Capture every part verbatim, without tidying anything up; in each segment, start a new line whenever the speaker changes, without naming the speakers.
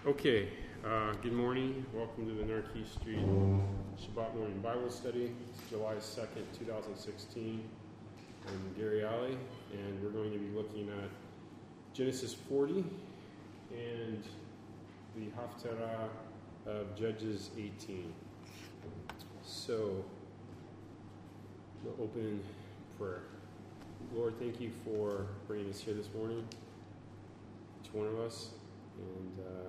Okay, uh, good morning. Welcome to the Narkey Street Shabbat morning Bible study. It's July second, twenty sixteen. I'm Gary Alley, and we're going to be looking at Genesis forty and the Haftarah of Judges eighteen. So, we'll open in prayer. Lord, thank you for bringing us here this morning, each one of us, and uh,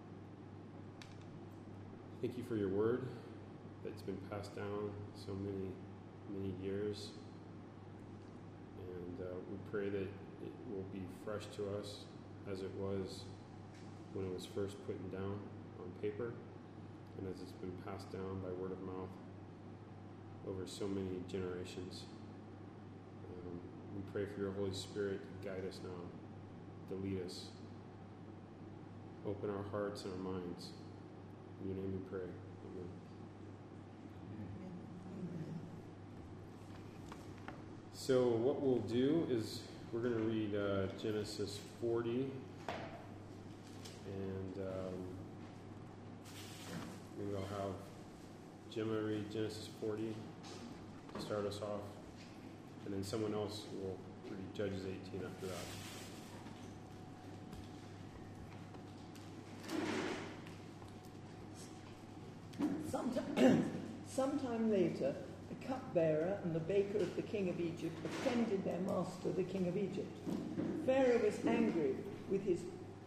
thank you for your word that's been passed down so many, many years. And uh, we pray that it will be fresh to us as it was when it was first put down on paper, and as it's been passed down by word of mouth over so many generations. Um, we pray for your Holy Spirit to guide us now, to lead us, open our hearts and our minds. In your name we pray. Amen.
Amen.
So what we'll do is we're going to read uh, Genesis forty, and um, maybe I'll have Gemma read Genesis forty to start us off, and then someone else will read Judges eighteen after that.
Sometime, sometime later, the cupbearer and the baker of the king of Egypt offended their master, the king of Egypt. Pharaoh was angry with his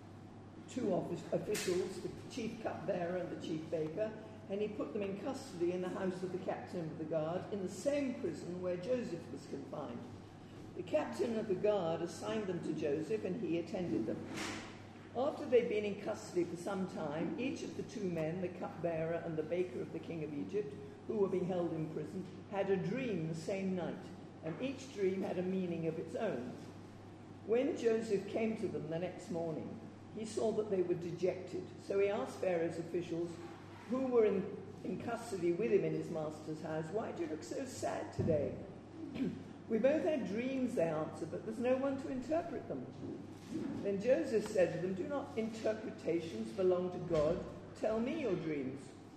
two office, officials, the chief cupbearer and the chief baker, and he put them in custody in the house of the captain of the guard, in the same prison where Joseph was confined. The captain of the guard assigned them to Joseph, and he attended them. After they'd been in custody for some time, each of the two men, the cupbearer and the baker of the king of Egypt, who were being held in prison, had a dream the same night, and each dream had a meaning of its own. When Joseph came to them the next morning, he saw that they were dejected. So he asked Pharaoh's officials, who were in, in custody with him in his master's house, "Why do you look so sad today?" "We both had dreams," they answered, "but there's no one to interpret them." Then Joseph said to them, "Do not interpretations belong to God? Tell me your dreams."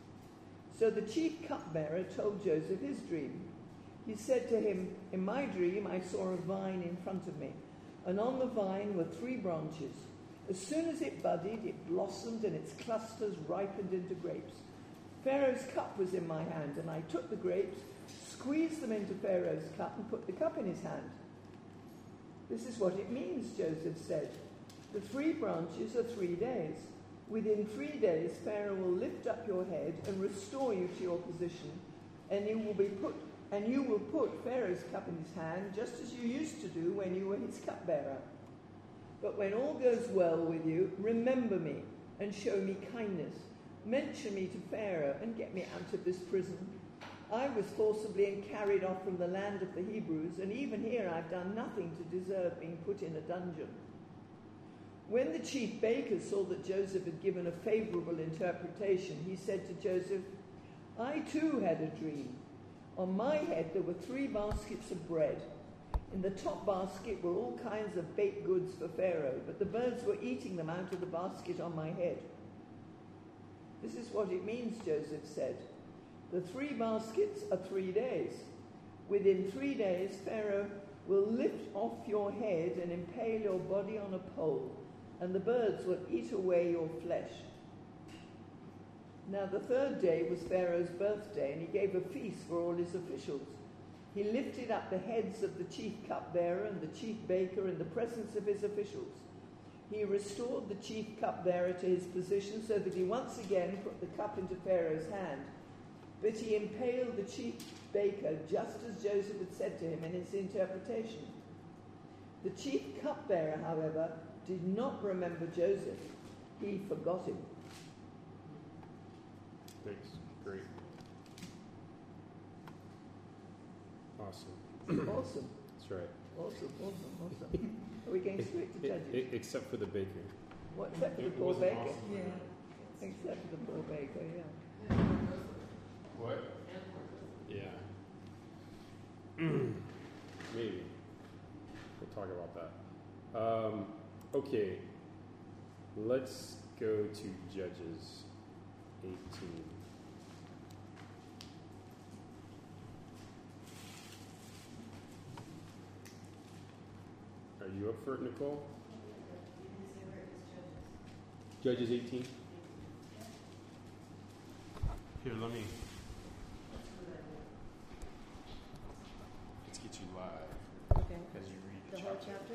So the chief cupbearer told Joseph his dream. He said to him, "In my dream I saw a vine in front of me, and on the vine were three branches. As soon as it budded, it blossomed, and its clusters ripened into grapes. Pharaoh's cup was in my hand, and I took the grapes, squeezed them into Pharaoh's cup, and put the cup in his hand." "This is what it means," Joseph said. "The three branches are three days. Within three days, Pharaoh will lift up your head and restore you to your position, and you will be put and you will put Pharaoh's cup in his hand, just as you used to do when you were his cupbearer. But when all goes well with you, remember me and show me kindness. Mention me to Pharaoh and get me out of this prison. I was forcibly carried off from the land of the Hebrews, and even here I've done nothing to deserve being put in a dungeon." When the chief baker saw that Joseph had given a favorable interpretation, he said to Joseph, "I too had a dream. On my head there were three baskets of bread. In the top basket were all kinds of baked goods for Pharaoh, but the birds were eating them out of the basket on my head." "This is what it means," Joseph said. "The three baskets are three days. Within three days, Pharaoh will lift off your head and impale your body on a pole, and the birds will eat away your flesh." Now the third day was Pharaoh's birthday, and he gave a feast for all his officials. He lifted up the heads of the chief cupbearer and the chief baker in the presence of his officials. He restored the chief cupbearer to his position so that he once again put the cup into Pharaoh's hand. But he impaled the chief baker just as Joseph had said to him in his interpretation. The chief cupbearer, however, did not remember Joseph. He forgot him.
Thanks. Great. Awesome.
Awesome.
That's right.
Awesome, awesome, awesome. Are we going straight to Judges?
E- e- except for the baker.
What, except for the
It
poor
wasn't
baker?
awesome.
Yeah. Except for the poor baker, yeah.
What? Yeah. Maybe. We'll talk about that. Um, okay. Let's go to Judges eighteen. Are you up for it, Nicole? Judges eighteen? Here, let me. Let's get you live
Okay.
as you read the,
The whole chapter?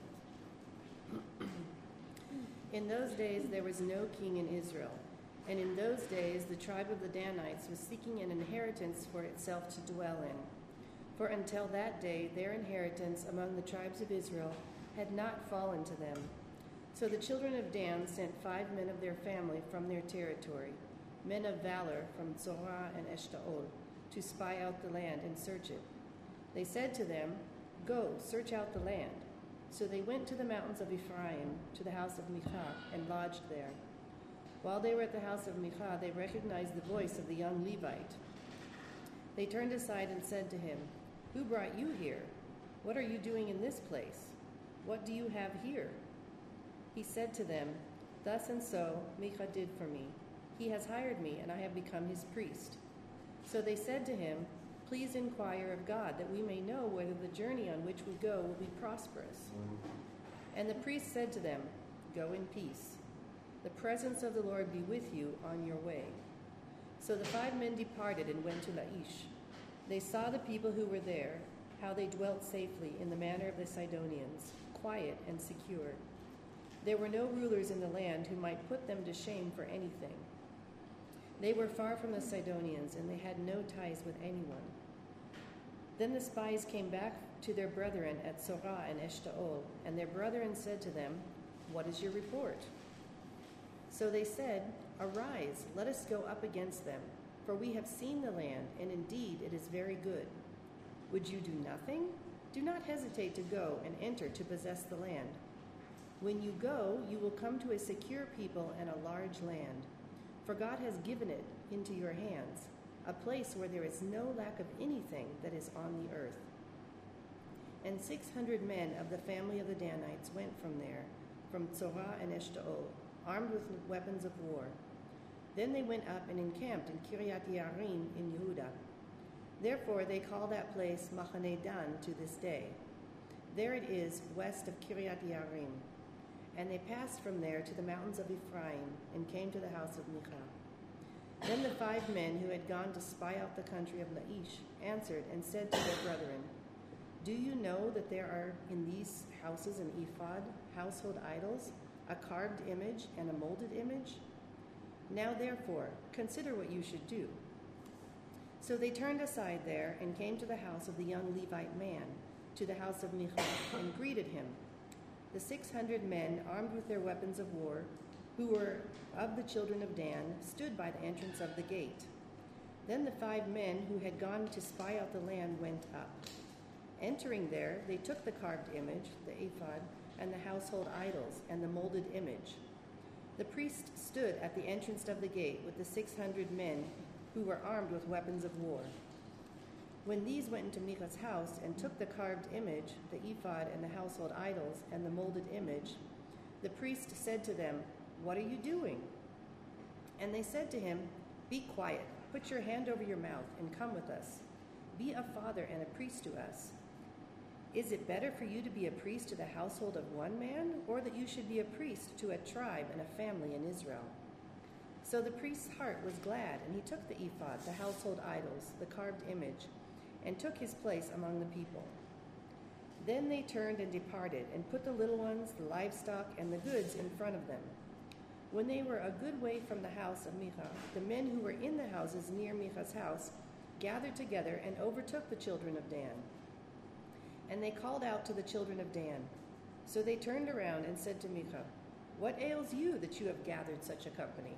In those days there was no king in Israel, and in those days the tribe of the Danites was seeking an inheritance for itself to dwell in. For until that day their inheritance among the tribes of Israel had not fallen to them. So the children of Dan sent five men of their family from their territory, men of valor from Zorah and Eshtaol, to spy out the land and search it. They said to them, "Go, search out the land." So they went to the mountains of Ephraim, to the house of Michah, and lodged there. While they were at the house of Michah, they recognized the voice of the young Levite. They turned aside and said to him, "Who brought you here? What are you doing in this place? What do you have here?" He said to them, "Thus and so Michah did for me. He has hired me, and I have become his priest." So they said to him, "Please inquire of God, that we may know whether the journey on which we go will be prosperous." And the priest said to them, "Go in peace. The presence of the Lord be with you on your way." So the five men departed and went to Laish. They saw the people who were there, how they dwelt safely in the manner of the Sidonians, quiet and secure. There were no rulers in the land who might put them to shame for anything. They were far from the Sidonians, and they had no ties with anyone. Then the spies came back to their brethren at Zorah and Eshtaol, and their brethren said to them, "What is your report?" So they said, "Arise, let us go up against them, for we have seen the land, and indeed it is very good. Would you do nothing? Do not hesitate to go and enter to possess the land. When you go, you will come to a secure people and a large land, for God has given it into your hands, a place where there is no lack of anything that is on the earth." And six hundred men of the family of the Danites went from there, from Zorah and Eshtaol, armed with weapons of war. Then they went up and encamped in Kiriath Yearim in Yehudah. Therefore they call that place Machane Dan to this day. There it is west of Kiriath Yearim. And they passed from there to the mountains of Ephraim and came to the house of Michah. Then the five men who had gone to spy out the country of Laish answered and said to their brethren, "Do you know that there are in these houses an ephod, household idols, a carved image, and a molded image? Now therefore, consider what you should do." So they turned aside there and came to the house of the young Levite man, to the house of Michah, and greeted him. The six hundred men, armed with their weapons of war, who were of the children of Dan, stood by the entrance of the gate. Then the five men who had gone to spy out the land went up. Entering there, they took the carved image, the ephod, and the household idols, and the molded image. The priest stood at the entrance of the gate with the six hundred men who were armed with weapons of war. When these went into Michah's house and took the carved image, the ephod and the household idols, and the molded image, the priest said to them, "What are you doing?" And they said to him, "Be quiet, put your hand over your mouth, and come with us. Be a father and a priest to us. Is it better for you to be a priest to the household of one man, or that you should be a priest to a tribe and a family in Israel?" So the priest's heart was glad, and he took the ephod, the household idols, the carved image, and took his place among the people. Then they turned and departed, and put the little ones, the livestock, and the goods in front of them. When they were a good way from the house of Michah, the men who were in the houses near Michah's house gathered together and overtook the children of Dan. And they called out to the children of Dan. So they turned around and said to Michah, "What ails you that you have gathered such a company?"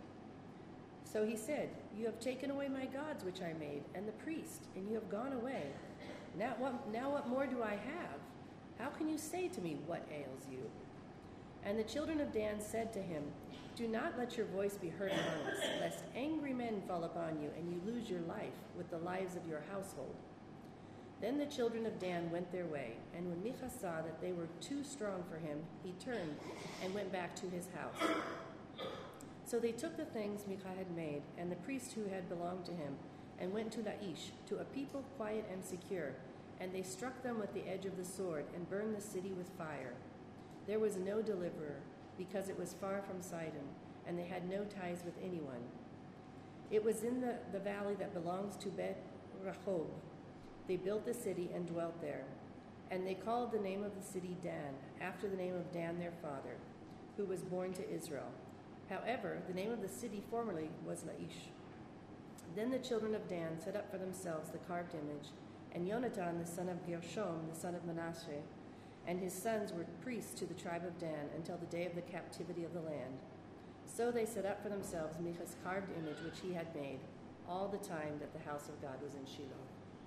So he said, "You have taken away my gods which I made, and the priest, and you have gone away. Now what, now what more do I have? How can you say to me, 'What ails you?'" And the children of Dan said to him, "Do not let your voice be heard among us, lest angry men fall upon you, and you lose your life with the lives of your household." Then the children of Dan went their way, and when Michah saw that they were too strong for him, he turned and went back to his house. So they took the things Micah had made, and the priest who had belonged to him, and went to Laish, to a people quiet and secure, and they struck them with the edge of the sword, and burned the city with fire. There was no deliverer, because it was far from Sidon, and they had no ties with anyone. It was in the, the valley that belongs to Bet Rehob. They built the city and dwelt there. And they called the name of the city Dan, after the name of Dan their father, who was born to Israel. However, the name of the city formerly was Laish. Then the children of Dan set up for themselves the carved image, and Yonatan the son of Gershom, the son of Manasseh, and his sons were priests to the tribe of Dan until the day of the captivity of the land. So they set up for themselves Micah's carved image which he had made, all the time that the house of God was in Shiloh.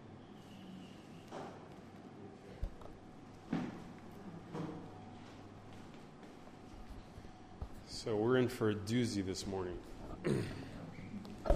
So we're in for a doozy this morning.
I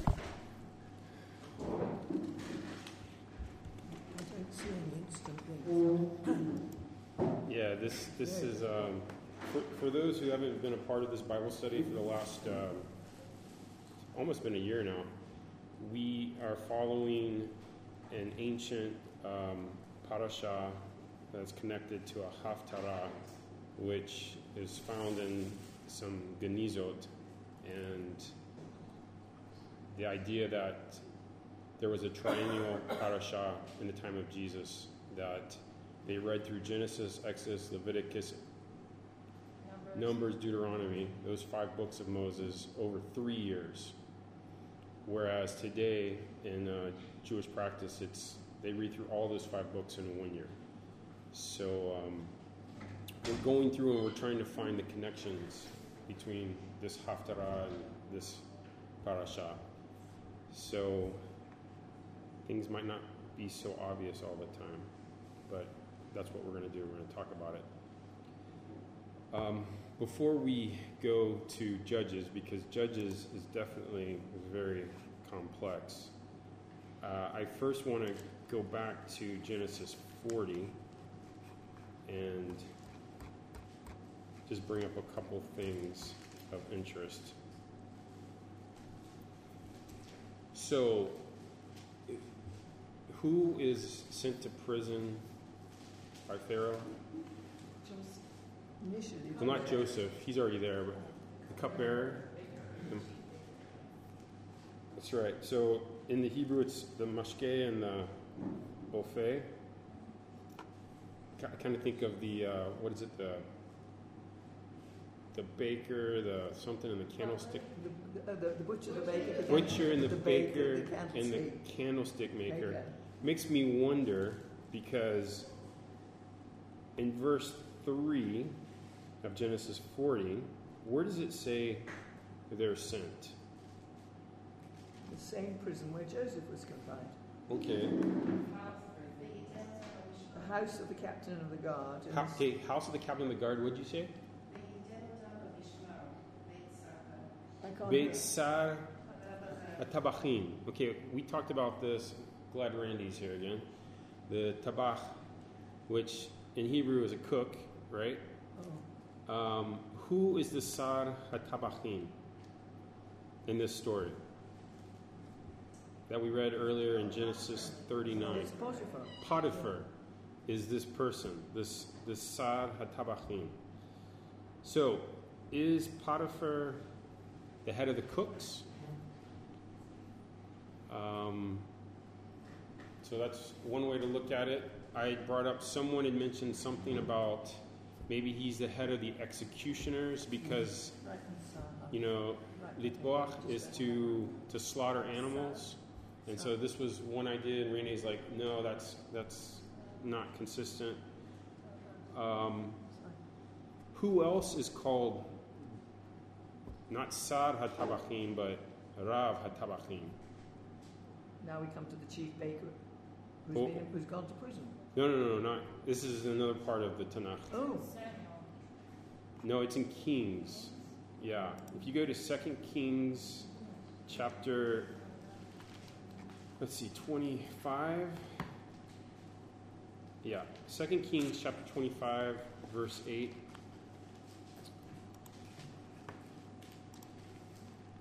don't see any instant links.
Yeah, this this is um, for, for those who haven't been a part of this Bible study for the last um, almost been a year now. We are following an ancient um, parasha that's connected to a haftarah, which is found in some Genizot, and the idea that there was a triennial parasha in the time of Jesus that they read through Genesis, Exodus, Leviticus, Numbers. Numbers, Deuteronomy, those five books of Moses, over three years. Whereas today, in uh, Jewish practice, it's they read through all those five books in one year. So um, we're going through and we're trying to find the connections between this haftarah and this parasha. So things might not be so obvious all the time, but that's what we're going to do. We're going to talk about it. Um, before we go to Judges, because Judges is definitely very complex, uh, I first want to go back to Genesis forty and just bring up a couple things of interest. So, who is sent to prison by Pharaoh?
Initially,
Well, not Joseph. He's already there, but the cupbearer. That's right. So, in the Hebrew, it's the mashke and the opheh. I kind of think of the, uh, what is it, the the baker, the something in the candlestick.
The, the, the butcher, the baker, the
Butcher and the,
the
baker,
baker, the
and the
candlestick
candlestick maker.
maker.
Makes me wonder, because in verse three of Genesis forty, where does it say they're sent?
The same prison where Joseph was confined.
Okay.
The house of the captain of the guard. and
Ho- okay, house of the captain of the guard, what'd you say?
I can't
Beit Sar Tabachim. Okay, we talked about this. Glad Randy's here again. The tabach, which in Hebrew is a cook, right?
Oh.
Um, who is the Sar HaTabachim in this story that we read earlier in Genesis thirty-nine?
It's Potiphar.
Potiphar is this person, this this Sar HaTabachim. So, is Potiphar the head of the cooks? Um, so that's one way to look at it. I brought up, someone had mentioned something about maybe he's the head of the executioners because, you know, litboach is to to slaughter animals. And so this was one idea, and Renee's like, no, that's that's not consistent. Um, who else is called not Sar HaTabachim, but Rav HaTabachim?
Now we come to the chief baker who's,
Oh.
been, who's gone to prison.
No, no, no, not. This is another part of the Tanakh.
Oh.
No, it's in Kings. Yeah. If you go to Second Kings chapter, let's see, twenty-five. Yeah. Second Kings chapter twenty-five, verse eight.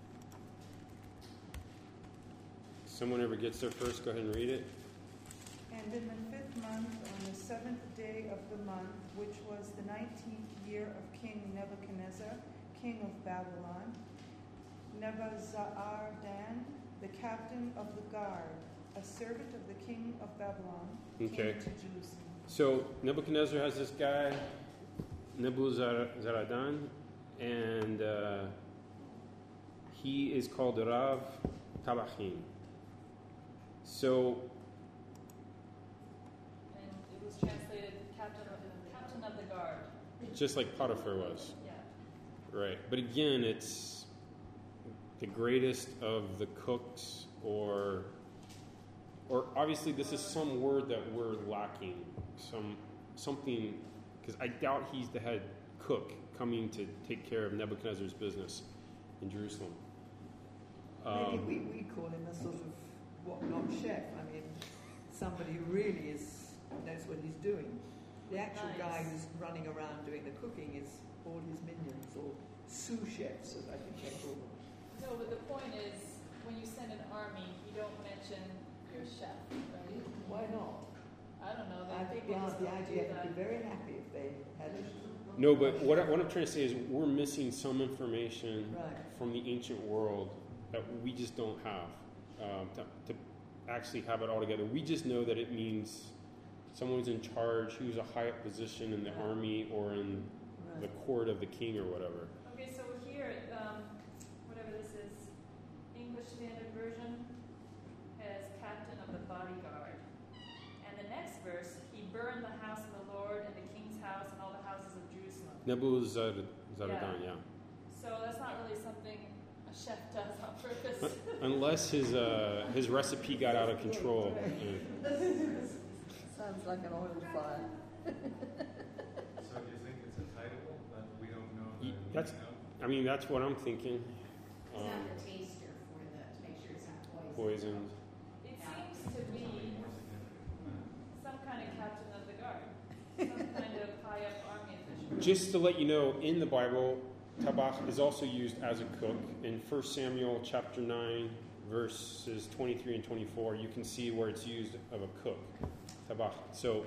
someone ever gets there first, go ahead and read it.
And in the fifth month, on the seventh day of the month, which was the nineteenth year of King Nebuchadnezzar, king of Babylon, Nebuzaradan, the captain of the guard, a servant of the king of Babylon,
Okay.
came to Jerusalem.
So Nebuchadnezzar has this guy, Nebuzaradan, and uh, he is called Rav Tabachim. So,
And it was translated captain of the captain of the guard.
just like Potiphar was,
Yeah.
right? But again, it's the greatest of the cooks, or, or obviously this is some word that we're lacking, some something, because I doubt he's the head cook coming to take care of Nebuchadnezzar's business in Jerusalem.
Maybe
Um,
we, we call him a sort of what-not chef. I mean, somebody who really is knows what he's doing. The actual
Nice.
guy who's running around doing the cooking is all his minions, or sous chefs, as I think they call them.
No, but the point is, when you send an army, you don't mention your chef, right?
Why not?
I don't know. They
I
think
think
they
the,
just
the
don't
I D
do
F would
that.
be very happy if they had it.
No, but what, I, what I'm trying to say is we're missing some information
Right.
from the ancient world that we just don't have um, to, to actually have it all together. We just know that it means someone's in charge who's a high up position in the army or in the
Right.
court of the king or whatever.
Okay, so here, um, whatever this is, English Standard Version has captain of the bodyguard. And the next verse, he burned the house of the Lord and the king's house and all the houses of Jerusalem.
Nebuzaradan, yeah.
So that's not really something a chef does on purpose.
Unless his uh, his recipe got out of control. Yeah.
Sounds like an oil fire.
So do you think it's a title that we don't know the
Ye-
meaning
that's-
of?
I mean, that's what I'm thinking.
It's
Um,
not the taster for the, to make sure it's not poison.
poisoned.
It seems to be some kind of captain of the guard, some kind of high up army official.
Just to let you know, in the Bible, tabach is also used as a cook. In First Samuel chapter nine, verses twenty-three and twenty-four, you can see where it's used of a cook. Tabach. So,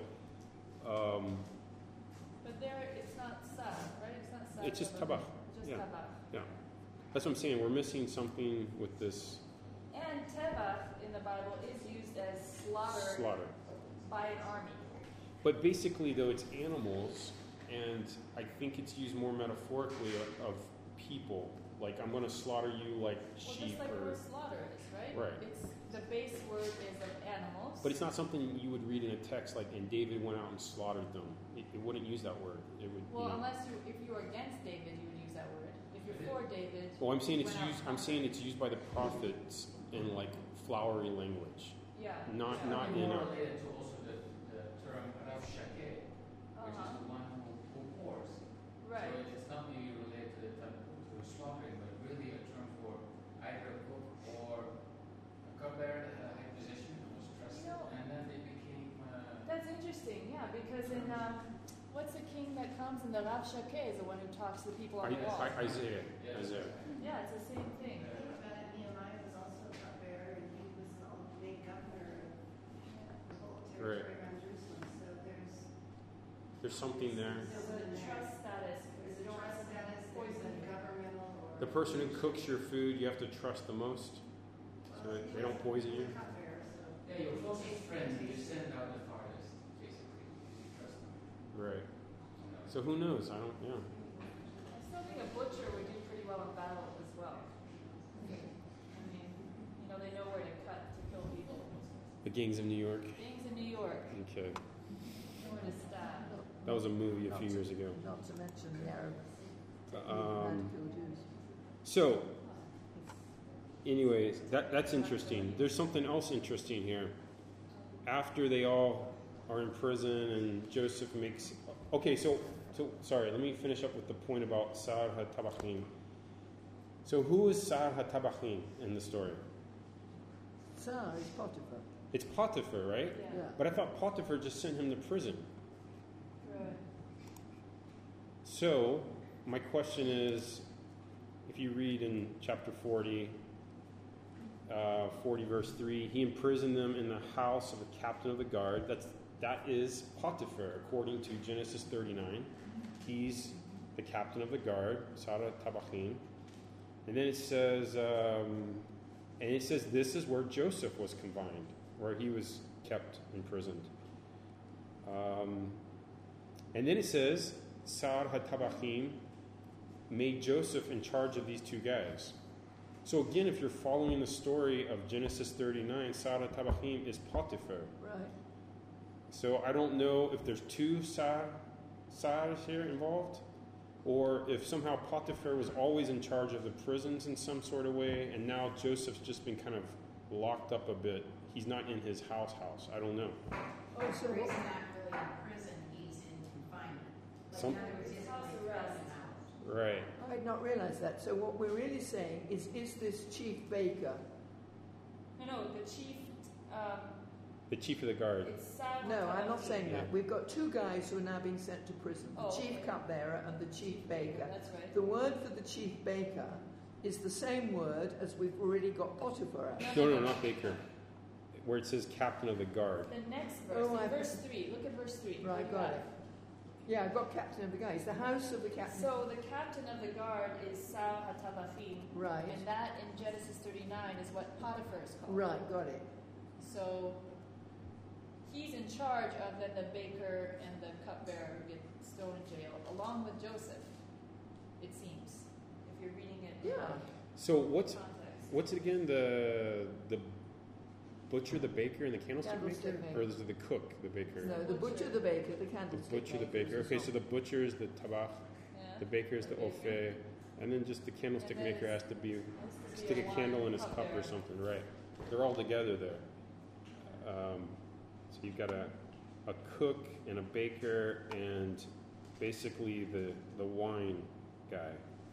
um,
But there, it's not sa, right? It's not sa.
It's just
but
tabach.
Just
Yeah.
tabach.
that's what I'm saying. We're missing something with this
And tevach in the Bible is used as slaughter,
slaughter.
by an army.
But basically, though, it's animals, and I think it's used more metaphorically of, of people. Like, I'm going to slaughter you like
Well,
sheep
just like the
or...
word slaughter is, right?
Right.
It's the base word is of animals.
But it's not something you would read in a text like, and David went out and slaughtered them. It, it wouldn't use that word. It would.
Well,
you know.
unless you, if you were against David, you would use that word. If you're for David,
Well, I'm saying it's
went out
used.
and
I'm
conquered.
saying it's used by the prophets in like flowery language,
yeah.
not
yeah.
not
Are you
in
more
our.
related to also the, the term Rav Shakeh, which is
Uh-huh.
the one who, who pours.
Right.
So it's not really related to the, type- to the slaughtering, but really a term for either a cook or a cupbearer that had a high position and was trusted,
You know-
and then they became. Uh,
That's interesting, yeah, because in um, what's the king that comes in the Rav Shakeh is the one who talks to the people on
I,
the wall.
I, Isaiah.
yes,
Isaiah.
Yeah, it's the same thing.
But Nehemiah was also a cupbearer, and he was the big governor of the whole
Right.
territory around Jerusalem. So there's
There's something there.
There's a trust status.
there's
You
a
don't want
trust
someone
status, there's a
poisoning you.
governmental or
The person who cooks your food, you have to trust the most, so that they don't poison you.
cupbearer. So
yeah, your closest friends, you send out the farthest, basically, because you trust them.
Right.
You know.
So who knows? I don't. Yeah.
I still think a butcher would do pretty well in battle as well. I mean, you know, they know where to cut to kill people.
The Gangs of New York.
Gangs in New York
Okay.
know where to stab.
That was a movie a few years ago.
Not to mention the Arab
Um,
radical Jews.
So, anyways, that that's interesting. There's something else interesting here. After they all are in prison and Joseph makes... Okay, so, so sorry, let me finish up with the point about Sar HaTabachim. So who is Sar HaTabachim in the story?
Tsar is Potiphar.
It's Potiphar, right?
Yeah.
Yeah.
But I thought Potiphar just sent him to prison.
Right.
So, my question is, if you read in chapter forty, uh, forty, verse three, he imprisoned them in the house of the captain of the guard. That's, that is Potiphar, according to Genesis thirty-nine. He's the captain of the guard, Sarah Tabachim. And then it says, um, and it says this is where Joseph was confined, where he was kept imprisoned. Um, and then it says, Sar HaTabachim made Joseph in charge of these two guys. So again, if you're following the story of Genesis thirty-nine, Sar HaTabachim is Potiphar.
Right.
So I don't know if there's two Sar, Sars here involved, or if somehow Potiphar was always in charge of the prisons in some sort of way, and now Joseph's just been kind of locked up a bit. He's not in his house house. I don't know.
Oh, so
Or he's
what,
not really in prison, he's in confinement. Like,
Some-
in other words, he isn't
House
really
arrest.
present out.
Right.
I had not realised that. So what we're really saying is, is this chief baker?
No, no, the chief, um,
The chief of the guard.
it's Sar
No, I'm not
HaTabachim.
saying that. We've got two guys who are now being sent to prison: the
Oh,
chief
okay.
cupbearer and the chief baker.
That's right.
The word for the chief baker is the same word as we've already got Potiphar at.
No, no, not Baker. Where it says captain of the guard.
The next verse,
Oh,
in
I-
verse three, look at verse three.
Right, got it. Yeah, I've got captain of the guys. The house of the captain.
So the captain of the guard is Sar HaTabachim,
Right,
and that in Genesis thirty-nine is what Potiphar is called.
right, got it.
So he's in charge of then the baker and the cupbearer who get thrown in jail, along with Joseph, it seems, if you're reading it in
Yeah.
So what's
context.
what's it again? The the butcher, the baker, and the candlestick,
Candlestick
maker,
maker.
or is it the cook, the baker?
No, the butcher, the baker, the candlestick.
The butcher, the
makers
baker.
is
Okay,
all.
so the butcher is the tabach,
Yeah.
the baker is the
The baker.
ofe, and then just the candlestick
And then
maker has to be
Has to be
stick a
wine
candle in his cup
cupbearer.
or something, right? They're all together there. Um, so you've got a a cook and a baker and basically the the wine guy.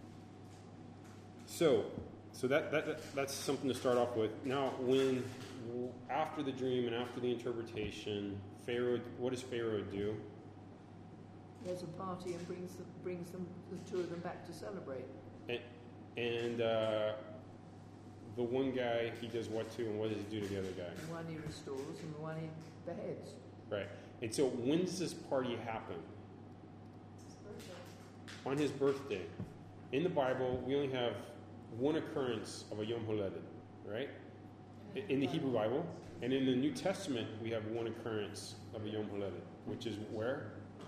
So, so that, that that- that's something to start off with. Now, when after the dream and after the interpretation, Pharaoh, what does Pharaoh do?
There's a party and brings them, brings them, the two of them back to celebrate.
And uh, the one guy, he does what to, and what does he do to the other guy?
And one he restores and the one he beheads.
Right. And so, when does this party happen?
His birthday.
On his birthday. In the Bible, we only have one occurrence of a Yom Holedet, right? I- In the Hebrew Bible. And in the New Testament, we have one occurrence of a Yom Holedet, which is where?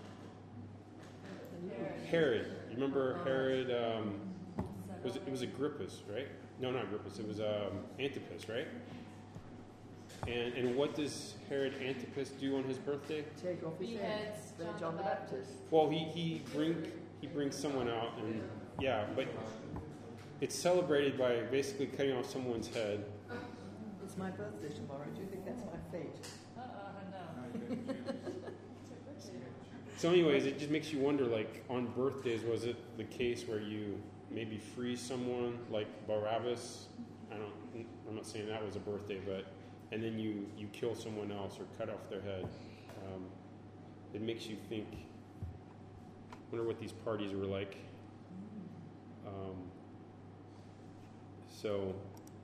Herod.
Herod. You remember Herod? Um, was it, it was Agrippus, right? No, not Agrippus. It was um, Antipas, right? And and what does Herod Antipas do on his birthday?
Take off his
He
head.
heads
Then
John
John
the
the Baptist.
Well, he he bring he brings someone out, and yeah, but it's celebrated by basically cutting off someone's head.
It's my birthday tomorrow. Do you think that's my fate?
Uh-uh, no.
So, anyways, it just makes you wonder. Like on birthdays, was it the case where you maybe freeze someone, like Barabbas? I don't. I'm not saying that was a birthday, but and then you you kill someone else or cut off their head. Um, it makes you think. Wonder what these parties were like. Um, so.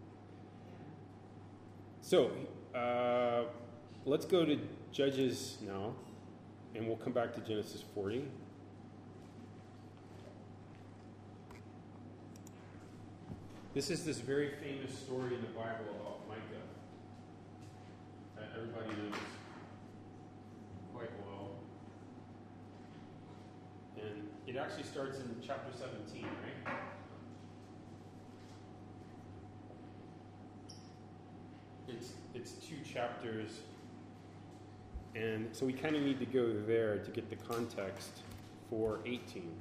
So, uh, let's go to Judges now, and we'll come back to Genesis forty. This is this very famous story in the Bible about Micah that everybody knows quite well. And it actually starts in chapter seventeen, right? It's it's two chapters, and so we kind of need to go there to get the context for eighteen.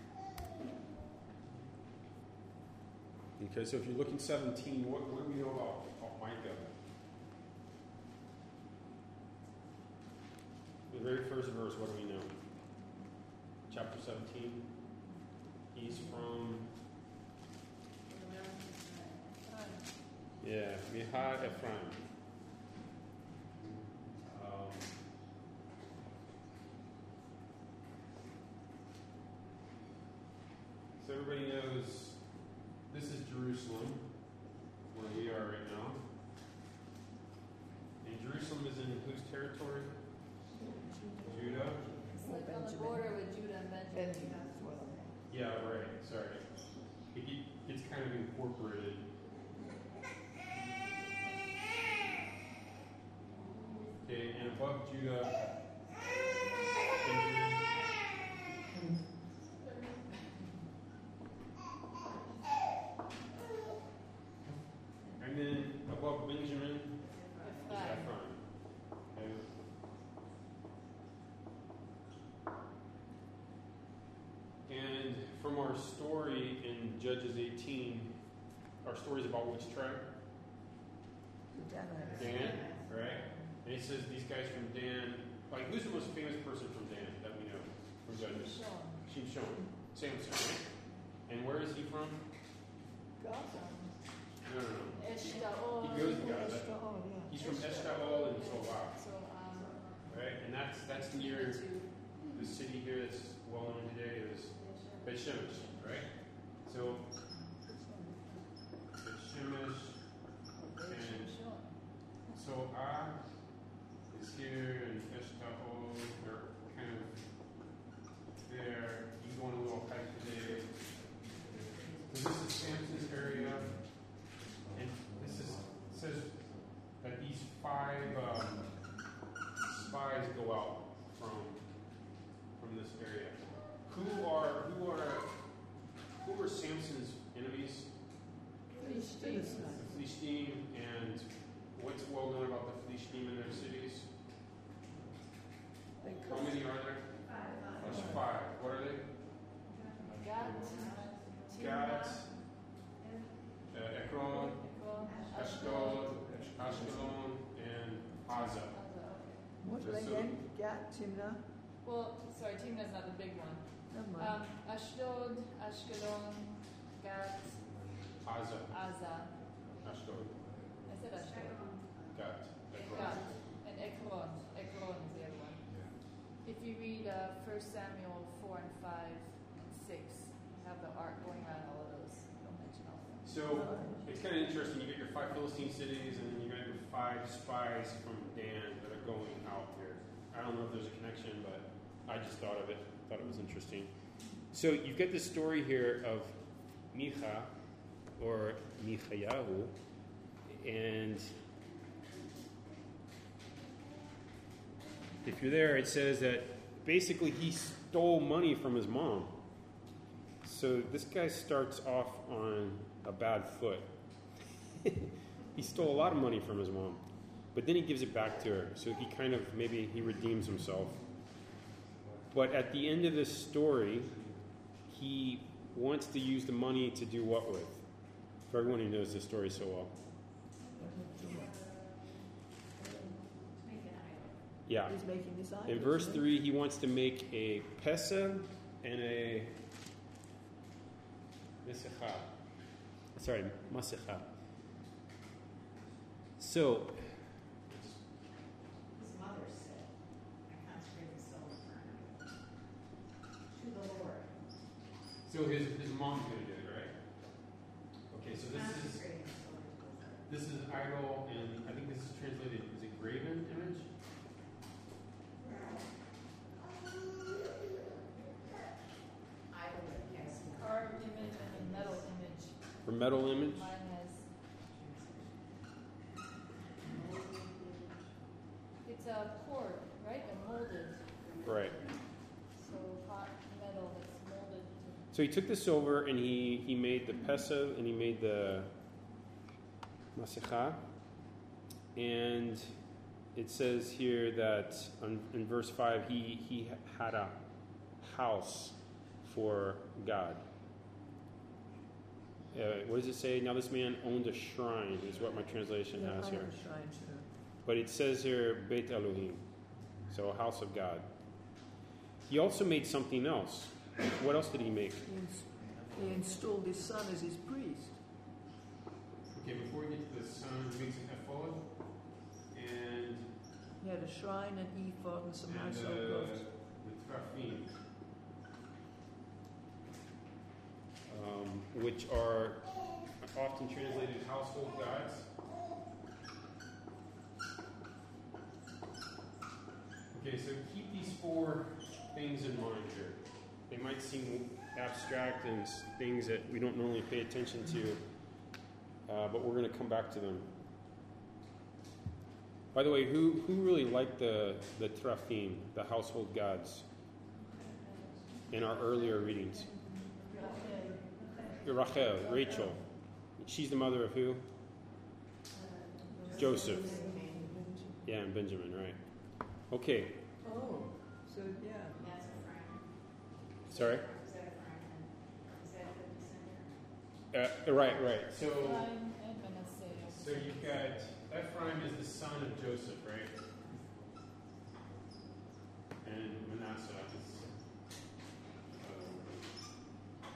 Okay, so if you're looking seventeen, what, what do we know about, about Micah? The very first verse, what do we know? Chapter seventeen. He's from, yeah, Mihar Ephraim. Um, so everybody knows this is Jerusalem, where we are right now. whose territory? Judah.
It's like on the border with Judah and Benjamin.
Benjamin as well.
Yeah, right. Sorry. It get- it's kind of incorporated. Okay, and above Judah, Benjamin. And then above Benjamin is
Ephraim.
Ephraim. Okay. And from our story in Judges eighteen, our story is about which tribe?
The Danites.
Dan, right? And it says these guys from Dan. Like, who's the most famous person from Dan that we know from Judges?
Sean.
Shimshon. Samson, right? And where is he from?
Gaza.
No, no, no.
Eshtaol.
He goes to Gaza.
Eshtaol, yeah.
He's from Eshtaol and Sobah,
So, um,
right? And that's that's near the city here that's well known today is Beit Shemesh, right? So Beit Shemesh and Soah is here, and Eshtaol, they're kind of there. You go on a little hike today. So this is Samson's area, and this is says that these five um, spies go out from from this area. Who are who are who are Samson's enemies?
Philistine.
The Philistine, and what's well known about the Philistine in their cities?
They
How
cut-
many are there? There's five. What are they?
Gat.
Gat,
Timnah,
uh, Ekron,
Ekron,
Ashdod, Ashkelon, and Haza.
What
So-
were they
so-
again? Gat, Timnah?
Well, sorry, Timnah's not the big one.
Never mind.
Um, Ashdod, Ashkelon, Gat,
Haza,
Aza.
Ashdod,
I said Ashdod.
Gat, Ekron.
Gat. And Ekron. Ekron is the other one. If you read uh, First Samuel four and five and six, you have the ark going around all of those. Don't mention all of them.
So it's kind of interesting. You get your five Philistine cities, and then you got your five spies from Dan that are going out here. I don't know if there's a connection, but I just thought of it. Thought it was interesting. So you've got this story here of Micha, or Michayahu, and if you're there, it says that basically he stole money from his mom. So this guy starts off on a bad foot. He stole a lot of money from his mom, but then he gives it back to her. So he kind of, maybe he redeems himself. But at the end of this story, he wants to use the money to do what with? For everyone who knows this story so well. Yeah.
He's making this idol.
In verse
isn't he?
three, he wants to make a Pesa and a Mesecha. Sorry, Masecha. So,
His mother said, I consecrate the soul of her to the Lord.
so his, his mom's going to do it, right? Okay, so this is
Consecrating the soul to the Lord.
this is idol, and I think this is translated, is it graven image?
Idol that has no
Carved image and a metal image.
Or metal image?
Mine has. It's a poured, right? And molded.
Right.
So hot metal that's molded to.
So he took this over and he, he made the Pesa and he made the Masecha. And it says here that on, in verse five, he, he had a house for God. Uh, what does it say? Now this man owned a shrine, is what my translation
Yeah,
has
I
here.
was trying to.
But it says here, Beit Elohim, so a house of God. He also made something else. What else did he make?
He, ins- he installed his son as his priest.
Okay, before we get to the sun, he makes an ephod and,
He had a shrine, an ephod, and some
and
household
uh,
goods.
the tefillin, um, which are often translated household gods. Okay, so keep these four things in mind here. They might seem abstract and s- things that we don't normally pay attention to, uh, but we're going to come back to them. By the way, who, who really liked the, the Trafim, the household gods, in our earlier readings? Rachel, Rachel. She's the mother of who? Joseph. Yeah, and Benjamin, right. Okay.
Oh, so yeah.
That's Ephraim.
Sorry?
Is that Ephraim? Is that the descendant?
Uh, right, right. So,
Ephraim and Manasseh.
so you've got Ephraim is the son of Joseph, right? And Manasseh is, uh,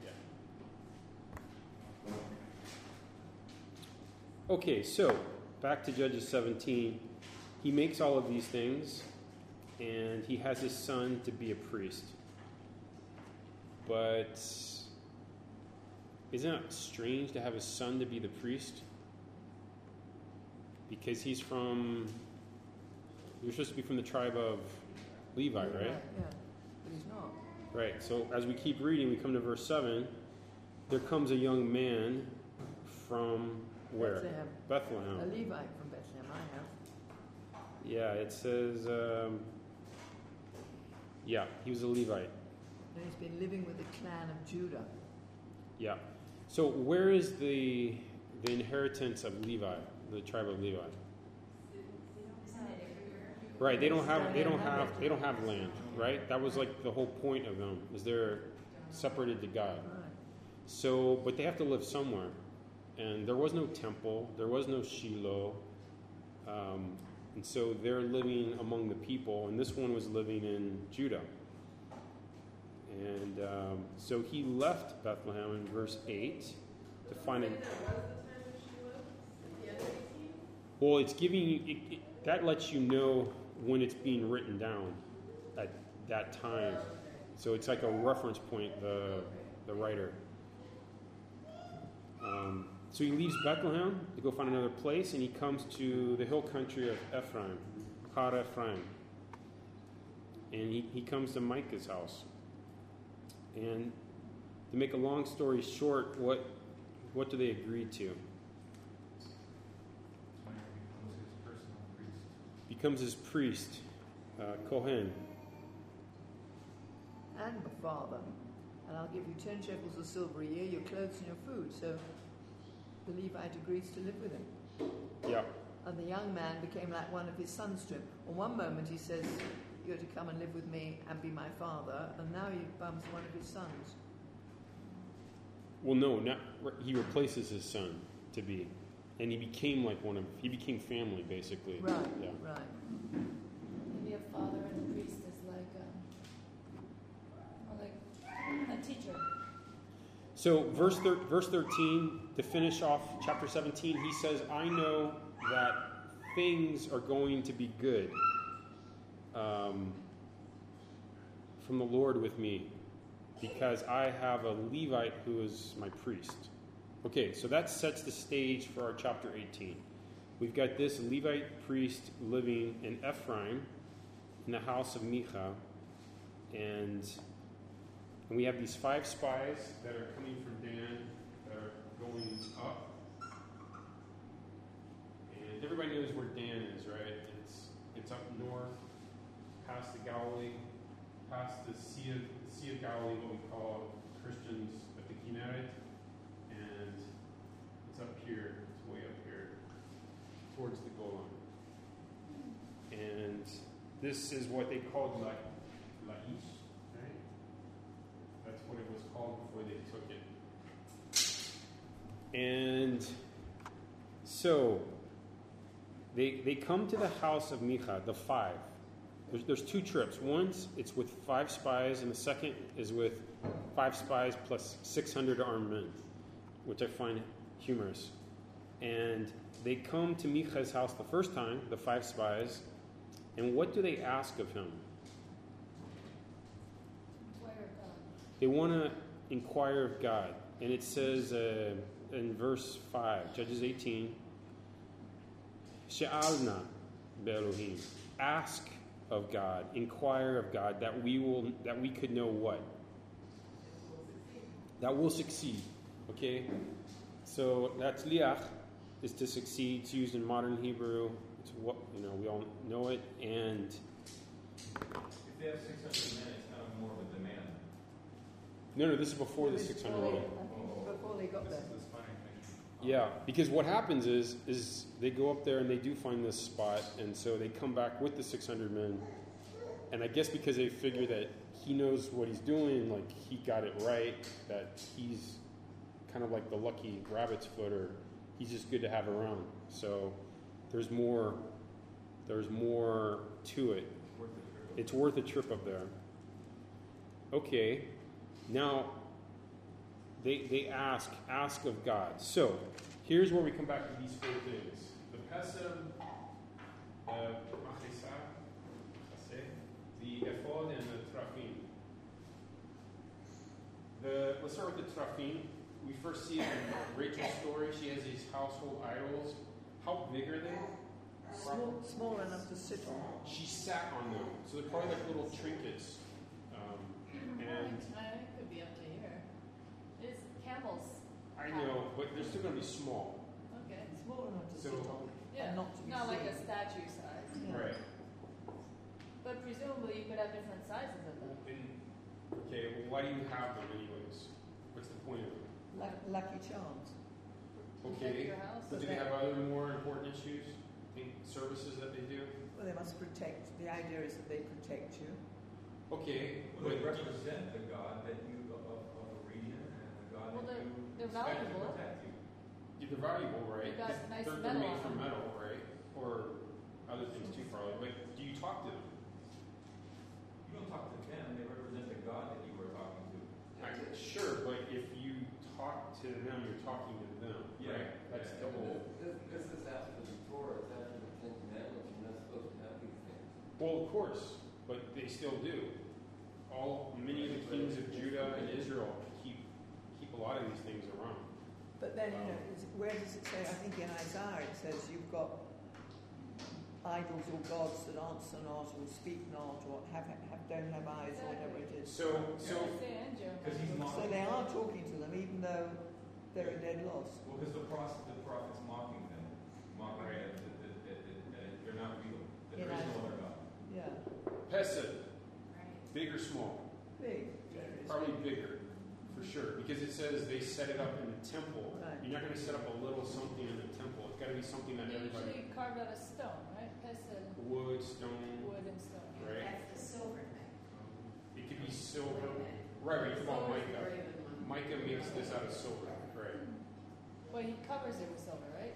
yeah. Okay, so back to Judges seventeen. He makes all of these things, and he has his son to be a priest. But isn't it strange to have his son to be the priest? Because he's from, you're supposed to be from the tribe of Levi, right?
Yeah, but he's not.
Right. So as we keep reading, we come to verse seven. There comes a young man from where?
Bethlehem.
Bethlehem.
A Levite from Bethlehem, I have.
Yeah, it says, um, yeah, he was a Levite.
And he's been living with the clan of Judah.
Yeah. So where is the the inheritance of Levi, the tribe of Levi? Right. They don't have. They don't have. They don't have land. Right. That was like the whole point of them. Is they're separated to God.
Right.
So, but they have to live somewhere, and there was no temple. There was no Shiloh. Um, and so they're living among the people, and this one was living in Judah. And um, so he left Bethlehem in verse eight to find a. Well, it's giving you, it, it, that lets you know when it's being written down at that time. So it's like a reference point, the, the writer. Um, so he leaves Bethlehem to go find another place, and he comes to the hill country of Ephraim, Har Ephraim. And he, he comes to Micah's house. And to make a long story short, what what do they agree to?
Micah becomes his personal priest.
Becomes his priest, uh, Kohen.
And the father. And I'll give you ten shekels of silver a year, your clothes and your food. So the Levite agrees to live with him.
Yeah.
And the young man became like one of his sons to him. On one moment he says, you're to come and live with me and be my father. And now he becomes one of his sons.
Well, no, not he replaces his son to be, and he became like one of he became family basically.
Right,
Yeah.
right.
Maybe a father and a priest is like, um, or like a teacher.
So verse thir- verse thirteen to finish off chapter seventeen, he says, "I know that things are going to be good um, from the Lord with me, because I have a Levite who is my priest." Okay, so that sets the stage for our chapter eighteen. We've got this Levite priest living in Ephraim, in the house of Micha, and, and we have these five spies that are coming from Dan, that are going up. And everybody knows where Dan is, right? It's it's up north, past the Galilee, past the Sea of, the sea of Galilee, what we call Christians at the Kinneret, and it's up here, it's way up here, towards the Golan. And this is what they called La, Laish, right? That's what it was called before they took it. And so they they come to the house of Micha, the five. There's, there's two trips. One's it's with five spies, and the second is with five spies plus six hundred armed men, which I find humorous. And they come to Micha's house the first time, the five spies, and what do they ask of him? They want to inquire of God. And it says uh, in verse five, Judges eighteen, She'alna be'Elohim, ask of God, inquire of God, that we will that we could know what? That we'll succeed. Okay? So that's liach, is to succeed. It's used in modern Hebrew. It's what you know, we all know it. And
If they have six hundred men, it's kind of more of a demand.
no, no, this is before the six hundred men.
Before they got
This
there.
is this funny thing.
Yeah, because what happens is is they go up there and they do find this spot, and so they come back with the six hundred men. And I guess because they figure that he knows what he's doing, like he got it right, that he's kind of like the lucky rabbit's foot, or he's just good to have around. So there's more there's more to it.
Worth the trip.
It's worth a trip up there. Okay, now they they ask ask of God. So here's where we come back to these four things: the pesem, uh, machisa, the ephod, and the trafim. The let's start with the trafim. We first see it in Rachel's story. She has these household idols. How big are they?
Small, small enough to sit on.
She sat on them, so they're probably like little trinkets. Um, and
Uh, it could be up to here. It's camels.
I know, but they're still going to be small.
Okay.
Small enough to
So-
sit on.
Yeah.
And not to be
Not like a
seen.
statue size.
Yeah.
Right.
But presumably you could have different sizes of them.
And, okay, well, why do you have them anyways? What's the point of them?
Lu- Lucky Charms.
Protect
Okay,
your house.
but do they have other more important issues? Think services that they do?
Well, they must protect. The idea is that they protect you.
Okay,
Well, they
but
represent the God that you, of, of a region, and the God
Well,
that
they're-
you
they're
expect to
valuable.
protect you.
they're valuable, right?
They got
'Cause
nice
they're,
metal
they're made
on
from
them.
metal, right? Or other things too, probably. But do you talk to them?
You don't talk to them, they represent the God that you were talking to.
I, sure, but if you talk to them, you're talking to them,
Yeah.
right? That's the whole.
This, this is after the Torah, it's after the Ten Commandments, you're not supposed to have these things.
Well, of course, but they still do. All many of the kings of Judah and Israel keep keep a lot of these things around.
But then, you know, is, where does it say? I think in Isaiah it says you've got idols or gods that answer not or speak not or have, have don't have eyes or whatever it is.
So, so
Isaiah and Jeremiah.
Because he's
So
mocking
they are
them.
talking to them, even though they're in dead loss.
Well, because the prophet, the prophet's mocking them, mocking
Right.
that, that, that, that, that, that they're not real, that
Yeah.
there is no other God.
Yeah,
Pesach,
Right.
big or small?
big.
Probably bigger, for sure, because it says they set it up in the temple.
Right.
You're not going to set up a little something in the temple. It's got to be something that
They
everybody
usually carved out of stone, right? Pesach,
wood, stone,
wood and stone.
right?
That's the silver thing.
It could be silver. Right, but you're talking about
Silver's a
Micah.
very good one.
Micah makes this out of silver, right?
Well, he covers it with silver, right?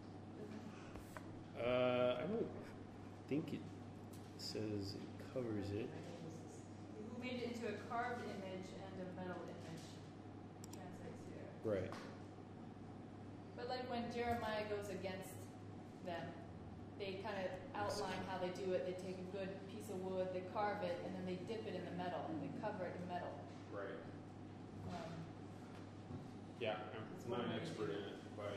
Uh, I don't think it says it covers it.
Who made it into a carved image and a metal image? Translates here.
Right.
But like when Jeremiah goes against them, they kind of outline how they do it. They take a good piece of wood, they carve it, and then they dip it in the metal. They cover it in metal.
Right.
Um,
Yeah, I'm not an expert in it, but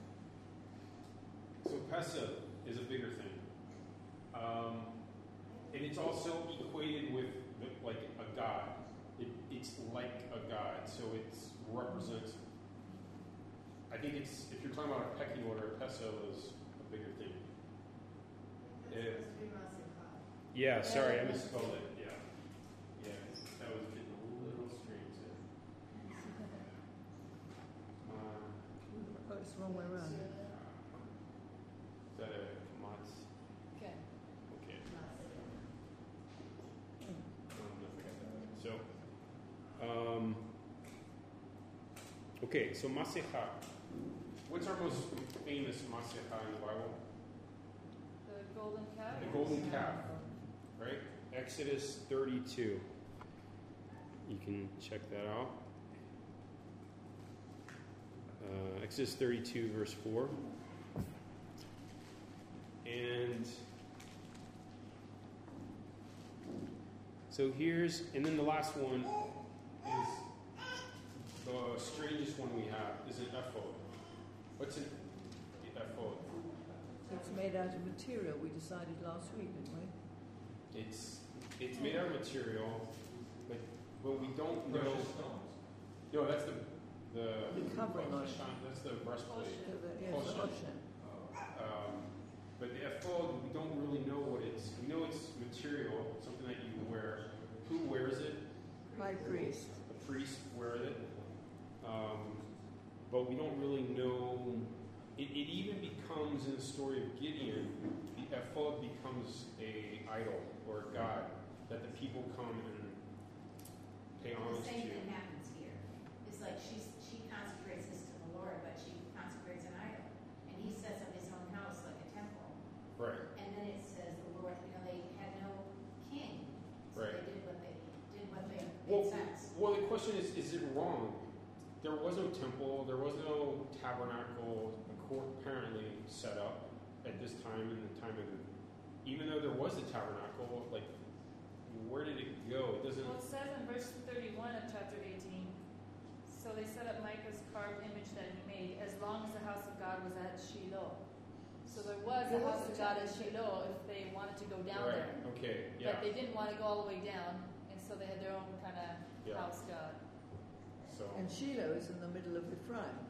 so Pesach is a bigger thing, um, and it's also equated with the, like a god. It, it's like a god, so it represents. I think it's if you're talking about a pecking order, Pesach is a bigger thing.
It's
Yeah.
supposed to be Massacre.
Yeah, sorry, I
Yeah.
misspelled it. Yeah, yeah, that was getting a little strange there. Um,
Oh, it's the wrong way around.
Is that a kamatz?
okay.
Okay. So, um, okay, so Masecha. What's our most famous Masecha in the Bible?
The golden calf.
The golden calf, right? Exodus thirty-two. You can check that out. Uh, Exodus thirty-two, verse four. And so here's, and then the last one is the strangest one we have is an ephod. What's an ephod?
It's made out of material we decided last week, didn't we?
It's it's made out of material, but but we don't know.
Precious stones.
No, that's the the.
The covering on it.
That's the breastplate.
To the, yes,
Posture.
the Hoshen.
Um, but the ephod, we don't really know what it's. We know it's material, something that you wear. Who wears it?
High priest.
The priest wears it. Um, but we don't really know. It, it even becomes in the story of Gideon. The ephod becomes a idol or a god that the people come and pay
The
homage
same
to.
thing happens here. It's like she's, she consecrates this to the Lord, but she consecrates an idol. And he sets up his own house like a temple.
Right.
And then it says the Lord, you know, they had no king. So
Right.
they did what they did what they
Well,
made sense.
well, the question is, is it wrong? There was no temple, there was no tabernacle, a court apparently set up at this time in the time of, even though there was a tabernacle, like, where did it go? It doesn't,
Well, it says in verse thirty-one of chapter eighteen, so they set up Micah's carved image that he made, as long as the house of God was at Shiloh. So there was a
There was
house
a
of God at Shiloh if they wanted to go down
right,
there.
okay, yeah,
But they didn't want to go all the way down, and so they had their own kind of
yeah,
house god.
so,
And Shiloh is in the middle of Ephraim.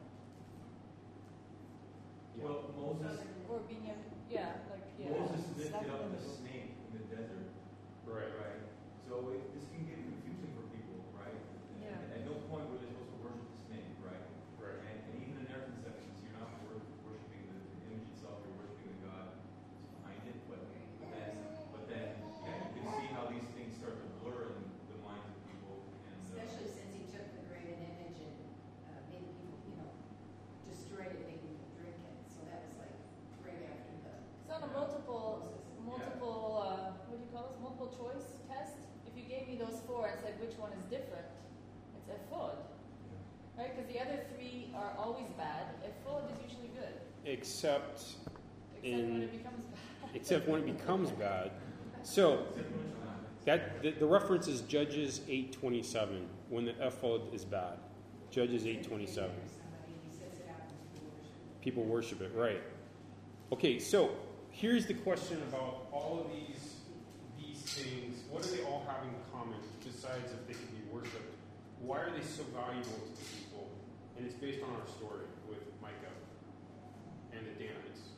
yeah.
Well, Moses,
Or being, yeah, like, yeah.
Moses lifted
Stuck in
up
the
a
middle.
snake in the desert,
right,
right? So it, this can get confusing for people, right? And
Yeah.
At no point were they supposed to worship the snake, right?
right,
And, and even in their conceptions, you're not wor- worshiping the, the image itself, you're worshiping the God that's behind it. But then, but then, yeah, you can see how these things start to blur in the minds of people. And uh,
Especially since he took the graven image and uh, made the people, you know, destroyed it, made people drink it. So that was like right after the
It's on a multiple,
Moses.
multiple, uh, what do you call this? Multiple choice test. If you gave me those four and said which one is different, it's ephod, right? Because the other three are always bad. Ephod is usually good,
except,
except
In-
when it becomes bad.
except when it becomes bad. So, that, the, the reference is Judges eight twenty-seven, when the ephod is bad. Judges eight twenty-seven.
Somebody, he sets it out and people worship it.
People worship it, right. Okay, so here's the question about all of these these things. What do they all have in common besides if they can be worshipped? Why are they so valuable to the people? And it's based on our story with Micah and the Danites.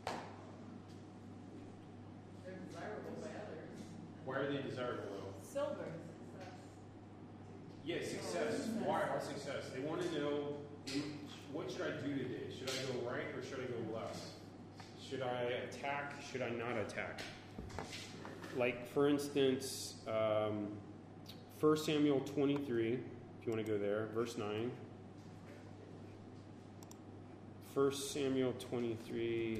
They're desirable by others.
Why are they desirable though?
Silver.
Yeah, success. Why? Why success? They want to know, what should I do today? Should I go right or should I go left? Should I attack? Should I not attack? Like, for instance, um, First Samuel twenty-three, if you want to go there, verse nine. First Samuel twenty-three,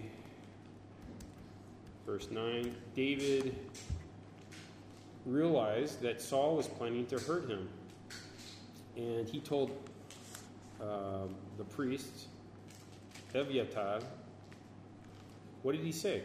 verse nine. David realized that Saul was planning to hurt him. And he told uh, the priest, Eviatar, what did he say?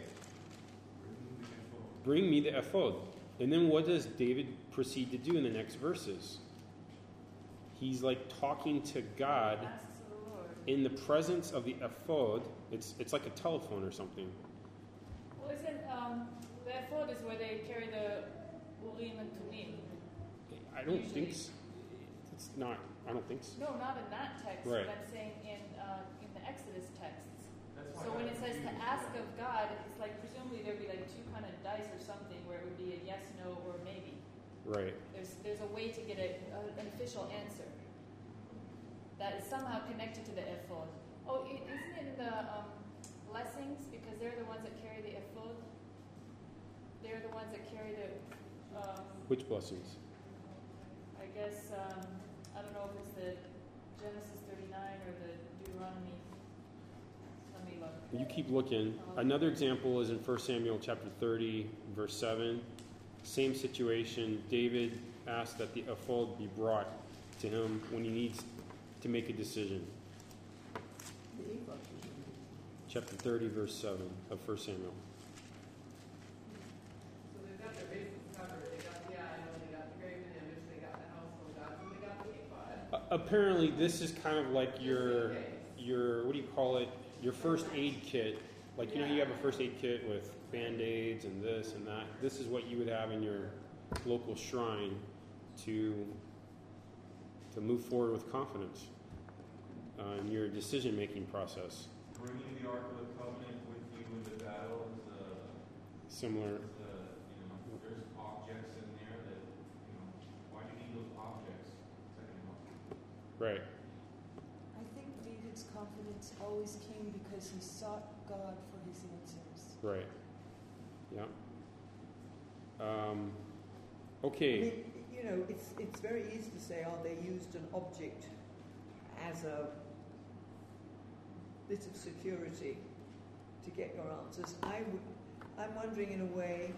Bring me the ephod. And then what does David proceed to do in the next verses? He's like talking to God
Asks of the Lord.
in the presence of the ephod. It's it's like a telephone or something.
Well, isn't um, the ephod is where they carry the Urim and Tumim?
I don't
Usually-
think so. It's not. I don't think so.
No, not in that text.
Right.
But I'm saying in uh, in the Exodus texts.
that's why
So when
I
it says to
confused.
ask of God, it's like presumably there'd be like two kind of dice or something where it would be a yes, no, or maybe.
Right.
There's there's a way to get a, a, an official answer that is somehow connected to the ephod. Oh, it, isn't it in the um, blessings because they're the ones that carry the ephod? They're the ones that carry the. Um,
Which blessings?
I guess um, I don't know if it's the Genesis thirty-nine or the Deuteronomy. Let me look.
You keep looking. Another example is in First Samuel chapter thirty, verse seven. Same situation. David asked that the ephod be brought to him when he needs to make a decision.
The ephod.
Chapter thirty, verse seven of First Samuel.
So they've got their bases covered. They got the idol, they got the graven image, they got the household gods, and they got the ephod.
Uh, apparently, this is kind of like your your what do you call it? Your first aid kit Like, you know, you have a first aid kit with Band-Aids and this and that. This is what you would have in your local shrine to, to move forward with confidence uh, in your decision-making process.
Bringing the Ark of the Covenant with you in the battle is uh,
Similar.
is, uh, you know, there's objects in there that, you know, why do you need those objects? Second of all.
Right.
I think David's confidence always came because he sought God for his answers.
Right. Yeah. Um,
I
okay.
mean, you know, it's it's very easy to say, oh, they used an object as a bit of security to get your answers. I would, I'm wondering in a way,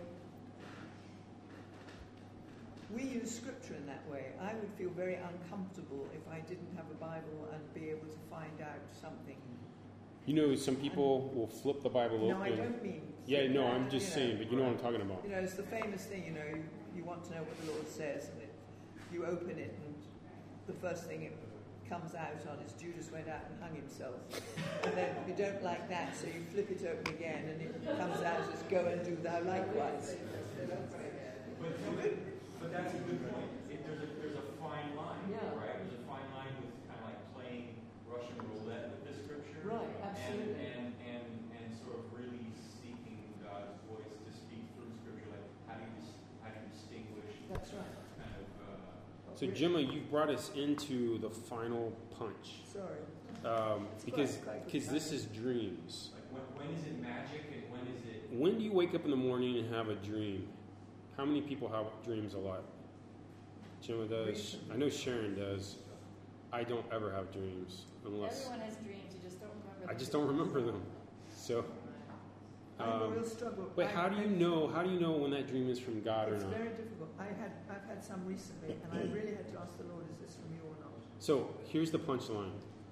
we use scripture in that way. I would feel very uncomfortable if I didn't have a Bible and be able to find out something.
You know, some people will flip the Bible
No,
open.
I don't mean.
Yeah, no, I'm just
you know,
saying, but you know what I'm talking about.
You know, it's the famous thing, you know, you, you want to know what the Lord says, and it, you open it, and the first thing it comes out on is Judas went out and hung himself. And then you don't like that, so you flip it open again, and it comes out as go and do thou likewise.
But, but that's a good point. If there's a there's a fine line,
Yeah.
right? There's a fine line with kind of like playing Russian roulette with this scripture,
Right, absolutely.
And, and and and sort of really seeking God's voice to speak through scripture. Like how do you dis- how do you distinguish?
That's right.
Kind of. Uh,
So, Gemma, you brought us into the final punch.
Sorry.
Um,
It's
because
quite- quite
because this is dreams.
like when when is it magic and when is it?
When do you wake up in the morning and have a dream? How many people have dreams a lot? Gemma does. I know Sharon does. I don't ever have dreams unless
Everyone has dreams, you just don't remember
I
them.
just don't remember them. So,
I have a
um,
real struggle.
but
I-
how do you
I-
know? How do you know when that dream is from God or
It's
not?
very difficult. I had, I've had some recently, and I really had to ask the Lord, is this from you or not?
So here's the punchline.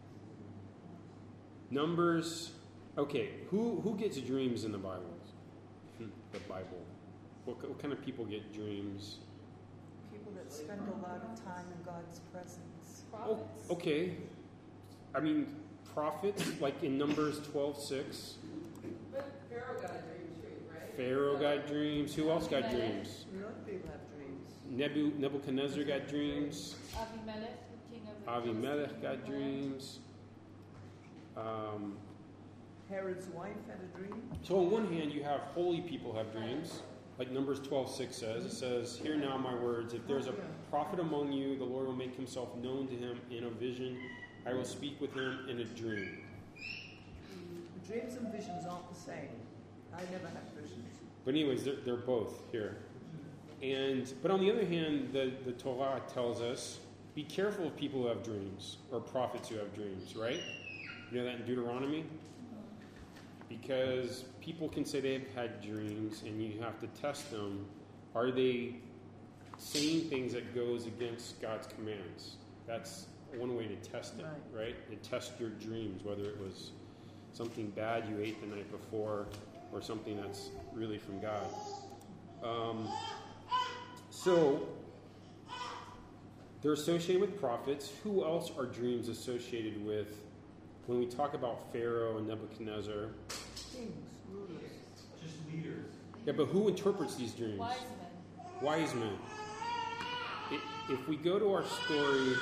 Numbers. Okay, who who gets dreams in the Bible? The Bible. What, what kind of people get dreams?
People that spend a lot of time in God's presence.
Oh,
Prophets?
okay. I mean, prophets, like in Numbers twelve six.
But Pharaoh got a dream too, right?
Pharaoh got dreams. Who else got dreams?
A lot of people have dreams.
Nebu, Nebuchadnezzar got dreams.
Avimelech, the king of the
Avimelech
Philistine
got
land.
dreams. Um,
Herod's wife had a dream.
so on one hand, you have holy people have dreams. Like Numbers twelve six says. It says, hear now my words. If there's a prophet among you, the Lord will make himself known to him in a vision. I will speak with him in a dream.
Dreams and visions aren't the same. I never had visions.
But anyways, they're, they're both here. And but on the other hand, the, the Torah tells us, be careful of people who have dreams, or prophets who have dreams, right? You know that in Deuteronomy? Because people can say they've had dreams, and you have to test them. Are they saying things that goes against God's commands? That's one way to test it,
Right.
right? To test your dreams, whether it was something bad you ate the night before, or something that's really from God. Um, so, they're associated with prophets. Who else are dreams associated with when we talk about Pharaoh and Nebuchadnezzar?
Kings, rulers.
Just leaders.
Yeah, but who interprets these dreams?
Wise men.
Wise men. I- If we go to our story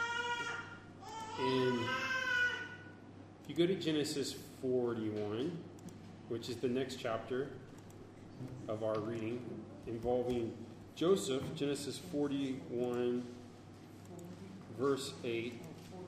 in, if you go to Genesis forty-one, which is the next chapter of our reading, involving Joseph, Genesis forty-one, verse eight.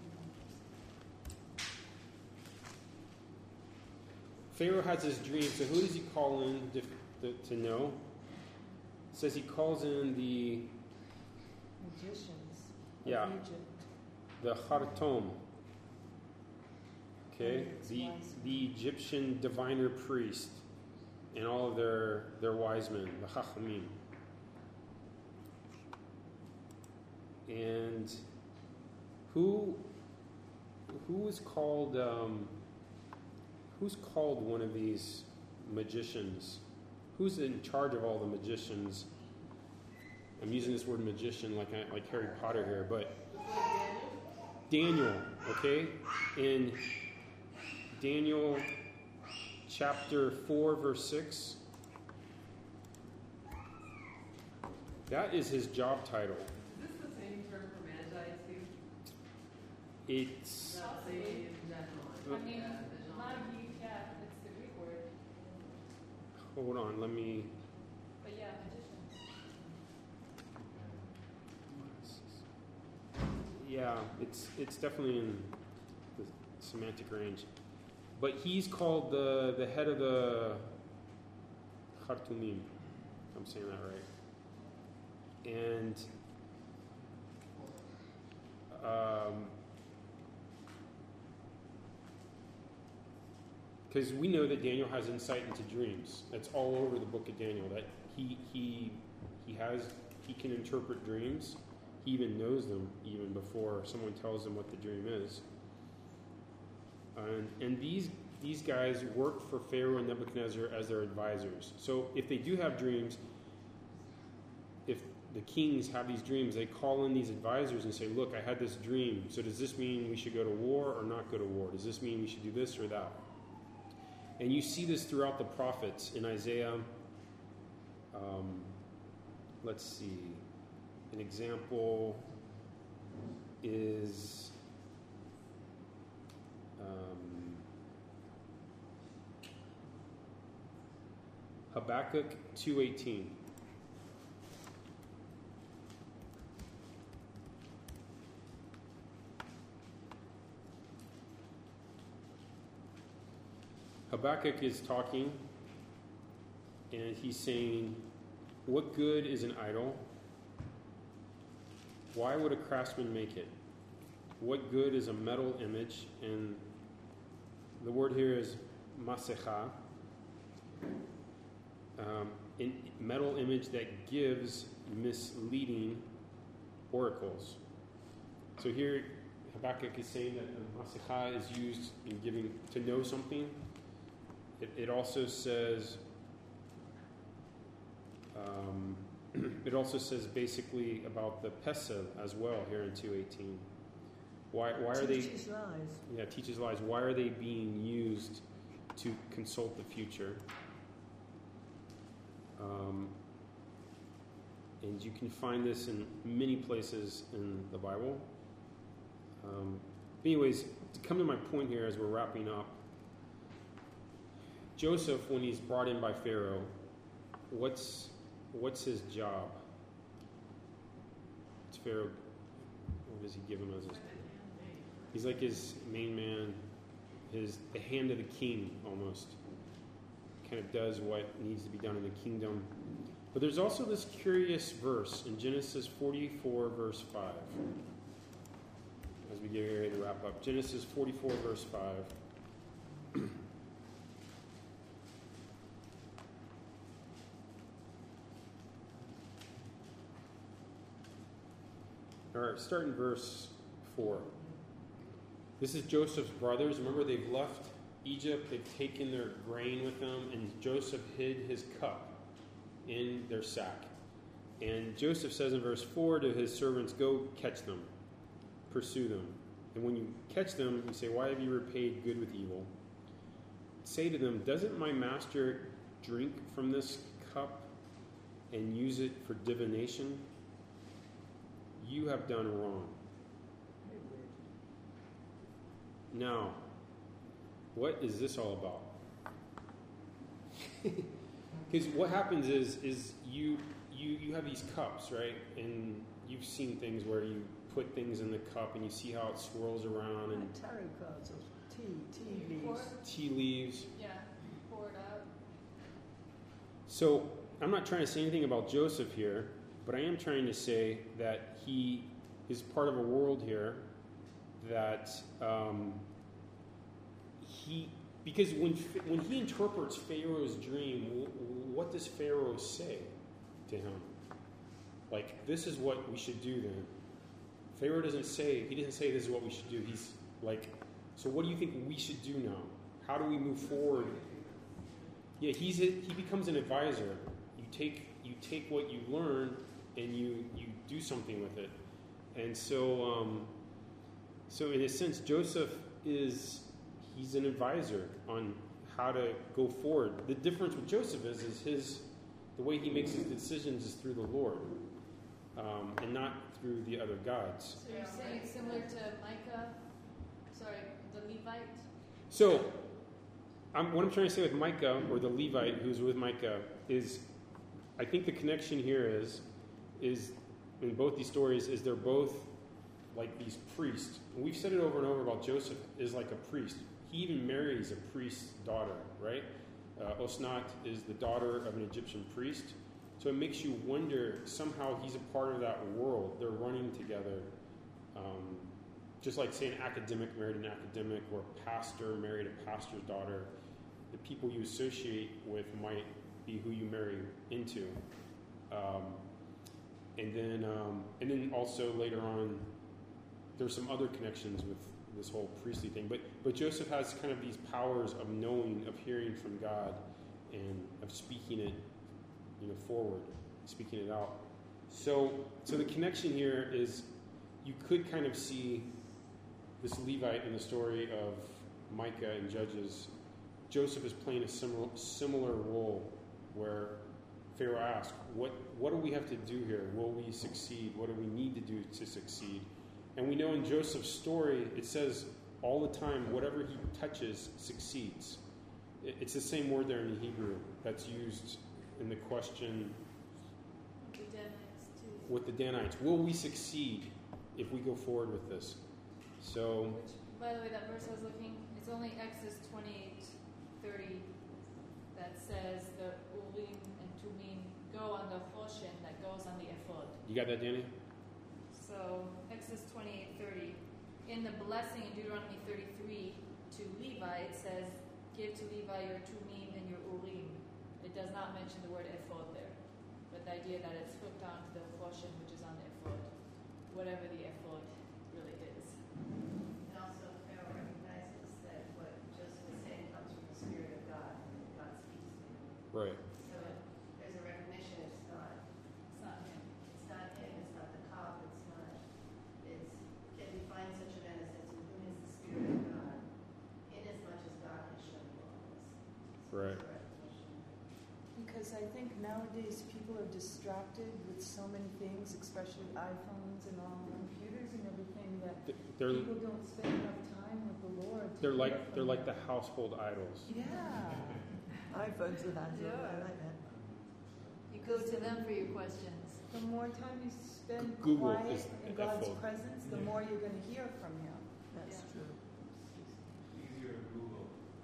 Pharaoh has his dream, so who does he call in to, to, to know? It says he calls in the
Magicians of
Yeah.
Egypt.
the Hartom, okay,
It's
the
wise.
the Egyptian diviner priest, and all of their their wise men, the Chachamim, and who who is called um, who's called one of these magicians? Who's in charge of all the magicians? I'm using this word magician like I, like Harry Potter here, but Daniel, okay? In Daniel chapter four, verse six. That is his job title.
Is this the same term for Magi too?
It's
Not the same in general.
I mean,
Yeah, the genre.
Magi, yeah, it's the Greek word.
hold on, let me.
But yeah, magician.
Yeah, it's it's definitely in the semantic range, but he's called the the head of the Khartoumim. If I'm saying that right. And um, because we know that Daniel has insight into dreams. That's all over the book of Daniel. That he he he has he can interpret dreams. He even knows them even before someone tells him what the dream is. And and these these guys work for Pharaoh and Nebuchadnezzar as their advisors. So if they do have dreams, if the kings have these dreams, they call in these advisors and say, look, I had this dream. So does this mean we should go to war or not go to war? Does this mean we should do this or that? And you see this throughout the prophets in Isaiah. Um, let's see. An example is um, Habakkuk two eighteen. Habakkuk is talking, and he's saying, what good is an idol? Why would a craftsman make it? What good is a metal image? And the word here is masecha, um, a metal image that gives misleading oracles. So here, Habakkuk is saying that the masecha is used in giving to know something. It, it also says, um, it also says basically about the pesel as well here in two eighteen. Why, why are they?
Teaches lies.
Yeah, teaches lies. Why are they being used to consult the future? Um, and you can find this in many places in the Bible. Um, anyways, to come to my point here as we're wrapping up, Joseph, when he's brought in by Pharaoh, what's what's his job? It's Pharaoh. What does he give him as his? He's like his main man, his the hand of the king almost. Kind of does what needs to be done in the kingdom. But there's also this curious verse in Genesis forty-four, verse five. As we get ready to wrap up, Genesis forty-four, verse five. All right, start in verse four. This is Joseph's brothers. Remember, they've left Egypt. They've taken their grain with them, and Joseph hid his cup in their sack. And Joseph says in verse four to his servants, go catch them, pursue them. And when you catch them, you say, why have you repaid good with evil? Say to them, doesn't my master drink from this cup and use it for divination? You have done wrong. Now, what is this all about? Because what happens is, is you, you you have these cups, right? And you've seen things where you put things in the cup and you see how it swirls around and
Like tarot cards or tea, tea leaves.
Pour,
tea leaves.
yeah, pour it out.
So I'm not trying to say anything about Joseph here, but I am trying to say that he is part of a world here that um, he, because when when he interprets Pharaoh's dream, what does Pharaoh say to him? Like, this is what we should do then. Pharaoh doesn't say, he doesn't say this is what we should do. He's like, so what do you think we should do now? How do we move forward? Yeah, he's a, he becomes an advisor. You take you take what you learn and you, you do something with it. And so, um, so in a sense, Joseph is, he's an advisor on how to go forward. The difference with Joseph is, is his the way he makes his decisions is through the Lord, um, and not through the other gods.
So you're saying it's similar to Micah? Sorry, the Levite?
So, I'm, what I'm trying to say with Micah, or the Levite who's with Micah, is I think the connection here is, is in both these stories, is they're both like these priests. And we've said it over and over about Joseph is like a priest. He even marries a priest's daughter, right? Uh, Osnat is the daughter of an Egyptian priest. So it makes you wonder, somehow he's a part of that world. They're running together. Um, just like, say, an academic married an academic, or a pastor married a pastor's daughter. The people you associate with might be who you marry into. Um, and then um, and then also later on, there's some other connections with this whole priestly thing. But but Joseph has kind of these powers of knowing, of hearing from God, and of speaking it, you know, forward, speaking it out. So so the connection here is, you could kind of see this Levite in the story of Micah and Judges. Joseph is playing a similar similar role, where Pharaoh asked, what what do we have to do here? Will we succeed? What do we need to do to succeed? And we know in Joseph's story, it says all the time, whatever he touches succeeds. It's the same word there in the Hebrew that's used in the question
The Danites too.
with the Danites. Will we succeed if we go forward with this? So,
Which, by the way, that verse I was looking, it's only Exodus twenty-eight thirty that says the Urim and Tumim go on the Choshen that goes on the ephod.
you got that, Danny?
So Exodus twenty-eight thirty. In the blessing in Deuteronomy thirty-three to Levi, it says, "Give to Levi your Tumim and your Urim." It does not mention the word ephod there, but the idea that it's hooked onto the Choshen, which is on the ephod, whatever the ephod really is.
And also Pharaoh recognizes that what Joseph is saying comes from the Spirit of God, and that God speaks to him.
Right.
So there's a recognition it's not,
It's not him.
it's not him, it's not the cop, it's not, it's, can we find such a man as this, in whom is the Spirit of God, in as much as God has shown you all this. So
Right.
there's a recognition.
Because I think nowadays people are distracted with so many things, especially iPhones and all computers and everything, that
They're
people don't spend enough time with the Lord. to
they're
hear
like
from
they're like
Him.
the household idols.
Yeah.
iPhones are hands on, I like that.
You go to them for your questions.
The more time you spend
Google
quiet
is
in
a
God's
phone.
presence, the more you're going to hear from Him.
That's
Yeah.
true.
Easier to Google.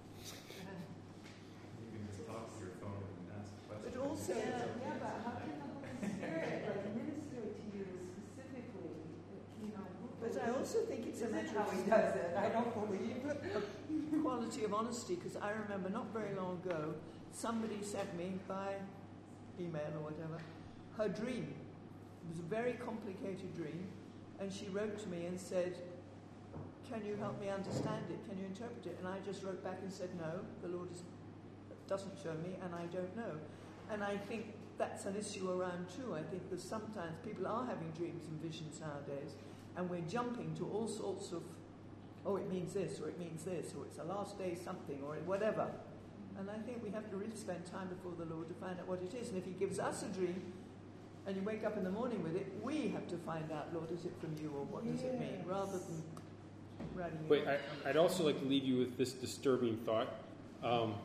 You can just talk to your phone and ask questions.
But also,
Yeah, yeah, but how can the Holy Spirit like minister to you specifically? You know,
but I also think it's a
isn't
matter
how
of
He does it. I don't believe it.
quality of honesty, because I remember not very long ago, somebody sent me by email or whatever her dream. It was a very complicated dream, and she wrote to me and said, "Can you help me understand it? Can you interpret it?" And I just wrote back and said, "No, the Lord is, doesn't show me, and I don't know." And I think that's an issue around too. I think that sometimes people are having dreams and visions nowadays, and we're jumping to all sorts of, oh, it means this, or it means this, or it's a last day something, or whatever. And I think we have to really spend time before the Lord to find out what it is. And if He gives us a dream, and you wake up in the morning with it, we have to find out, Lord, is it from you, or what does it mean,
Yes.
rather than writing it
But
off.
I, I'd also like to leave you with this disturbing thought, um,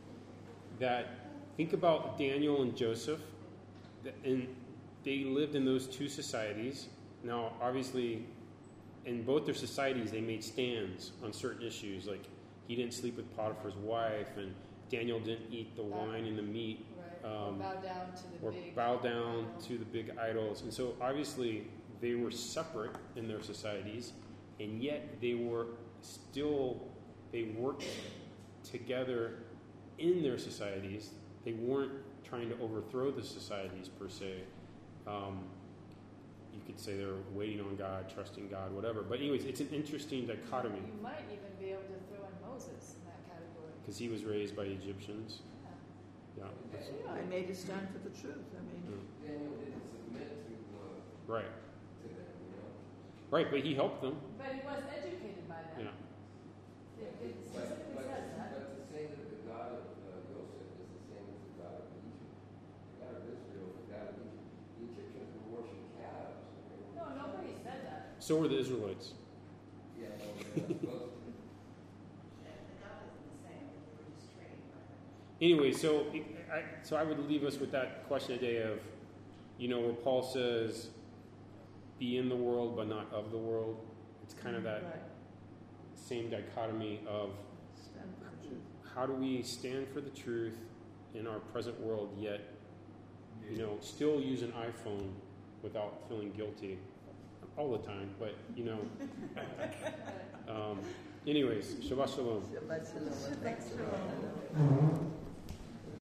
that think about Daniel and Joseph, th- and they lived in those two societies. Now, obviously, in both their societies, they made stands on certain issues, like he didn't sleep with Potiphar's wife, and Daniel didn't eat the wine and the meat,
Right.
Um,
or bow down to the
or
big
bow down
idol.
to the big idols. And so, obviously, they were separate in their societies, and yet they were still, they worked together in their societies. They weren't trying to overthrow the societies per se. Um, you could say they're waiting on God, trusting God, whatever. But anyways, it's an interesting dichotomy
You might even be able to throw in Moses in that category.
because he was raised by Egyptians. Yeah, that's,
Yeah, I made a stand for the truth. I mean,
yeah.
Daniel didn't submit to, uh,
Right,
to them, you know?
right. But he helped them.
But he was educated by them.
Yeah,
It, it
But,
specifically
but,
says that.
but to say that the God
So were the Israelites.
Yeah, well, they're not supposed to.
And the God isn't the same, but they were just trained by him.
Anyway, so I, so I would leave us with that question today of, you know, where Paul says, be in the world but not of the world. It's kind of that
Right.
same dichotomy of
Stand for the truth.
how do we stand for the truth in our present world, yet, you know, still use an iPhone without feeling guilty all the time. But, you know, um, anyways, Shabbat Shalom.
Shabbat shalom. Thanks for